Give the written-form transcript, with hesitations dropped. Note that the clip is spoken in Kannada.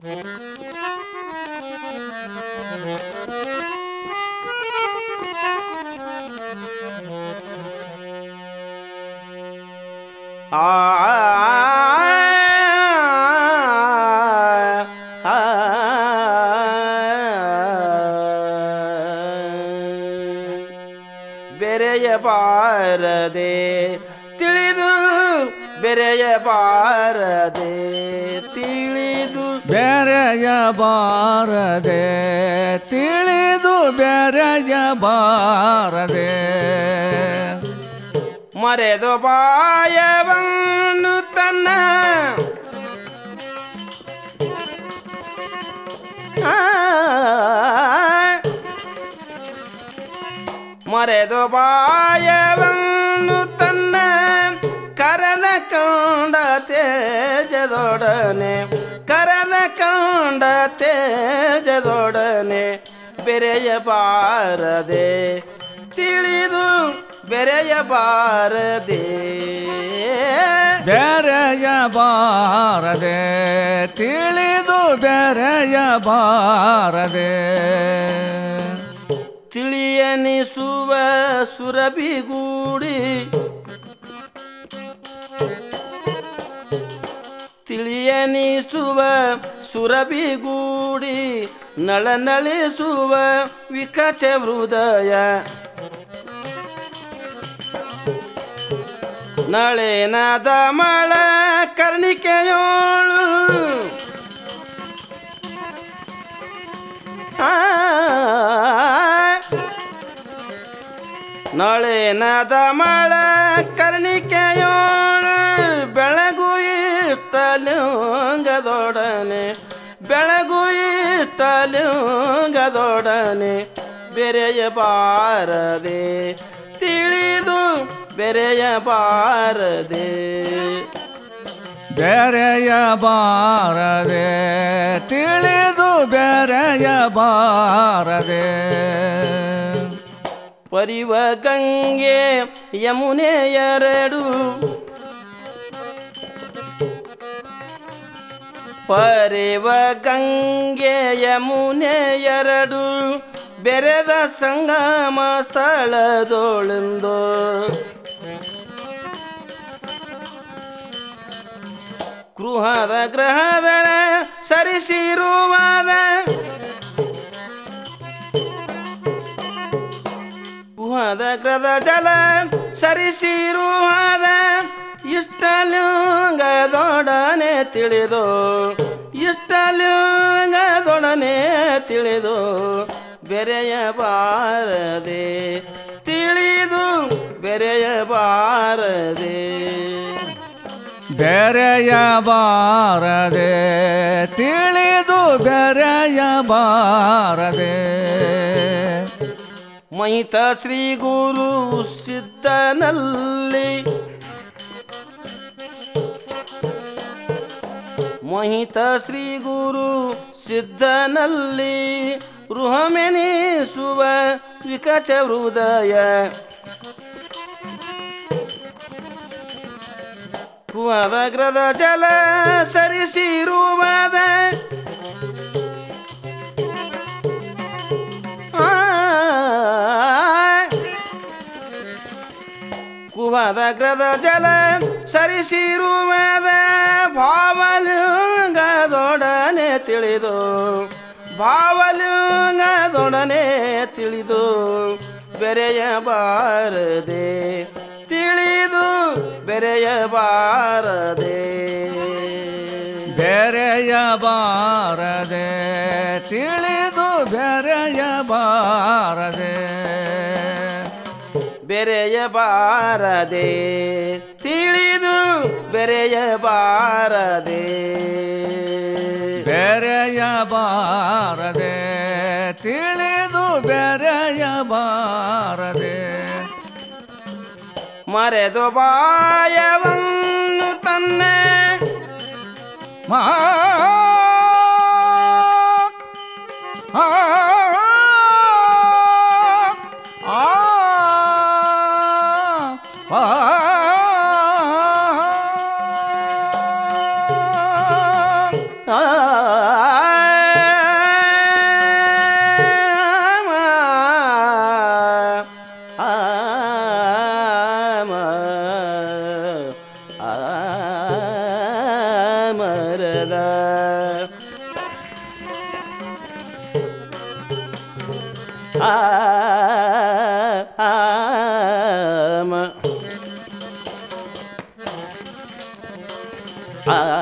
ಆ ಬೆರೆಯಬಾರದೆ ತಿಳಿದು ಬೆರೆಯಬಾರದೆ ತಿಳಿದು ಬೆರೆಯಬಾರದೆ ತಿಳಿದು ಬೆರೆಯಬಾರದೆ ಮರೆದು ಬಾಯವನ್ನು ತನ್ನ ಮರೆದು ಬಾಯವನ್ನು ತನ್ನ ಕರನ ಕಂಡ ತೇಜದೊಡನೆ ಕರನ ಕಂಡ ತೇಜದೊಡನೆ ಬೆರೆಯಬಾರದೆ ತಿಳಿದು ಬೆರೆಯಬಾರದೆ ಬೆರೆಯಬಾರದೆ ತಿಳಿದು ಬೆರೆಯಬಾರದೆ ತಿಳಿಯನಿಸುವ ಸುರಭಿಗೂಡಿ ತಿಳಿಯನಿಸುವ ಸುರಭಿಗೂಡಿ ನಳನಳಿಸುವ ವಿಕಚ ಹೃದಯ ನಳೆನದ ಮಳ ಕರ್ಣಿಕೆಯೋಳು ನಳೆನದ ಮಳ ಕರ್ಣಿಕೆಯೋಳು ಬೆಳಗು ಇತ್ತಲಿಂಗದೊಡನೆ ಬೆಳಗು ಇತ್ತಲಿಂಗದೊಡನೆ ಬೆರೆಯಬಾರದೆ ತಿಳಿದು ಬೆರೆಯಬಾರದೆ ಬೆರೆಯಬಾರದೆ ತಿಳಿದು ಬೆರೆಯಬಾರದೆ ಪರಿವ ಗಂಗೆ ಯಮುನೆ ಎರಡು ಪರಿವ ಗಂಗೆ ಯಮುನೆ ಎರಡು ಬೆರೆದ ಸಂಗಮ ಸ್ಥಳದೊಳೆಂದು ಗೃಹದ ಗ್ರಹದರ ಸರಿಸಿರುವಾದ ಗೃಹದ ಗ್ರಹದ ಜಲ ಸರಿಸಿರುವಾದ ಇಷ್ಟಲಿಂಗದೊಡನೆ ತಿಳಿದು ಇಷ್ಟಲಿಂಗದೊಡನೆ ತಿಳಿದು ಬೆರೆಯಬಾರದೆ ತಿಳಿದು ಬೆರೆಯಬಾರದೆ ಬೆರೆಯಬಾರದೆ ತಿಳಿದು ಬೆರೆಯಬಾರದೆ ಮಹಿತ ಶ್ರೀ ಗುರು ಸಿದ್ಧನಲ್ಲಿ ಮಹಿತ ಶ್ರೀ ಗುರು ಸಿದ್ಧನಲ್ಲಿ ರುಹಮೆನಿಸುವ ವಿಕಚ ಹೃದಯ ಕುವಗ್ರದ ಜಲ ಸರಿಸಿರುವಾದ ಕುವಗ್ರದ ಜಲ ಸರಿಸಿರುವಾದ ಭಾವಲಿಂಗದೊಡನೆ ತಿಳಿದು ಭಾವಲಿಂಗದೊಡನೆ ತಿಳಿದು ಬೆರೆಯಬಾರದೆ ತಿಳಿದು ಬೆರೆಯಬಾರದೆ ಬೆರೆಯಬಾರದೆ ತಿಳಿದು ಬೆರೆಯಬಾರದೆ ಬೆರೆಯಬಾರದೆ ತಿಳಿದು ಬೆರೆಯಬಾರದೆ ಬೆರೆಯಬಾರದೆ ತಿಳಿದು ಬೆರೆಯಬಾರದೆ ಮರೆದು ಬಾಯವನ್ನು ತನ್ನ ಆ ಆ ಆಮ ಆ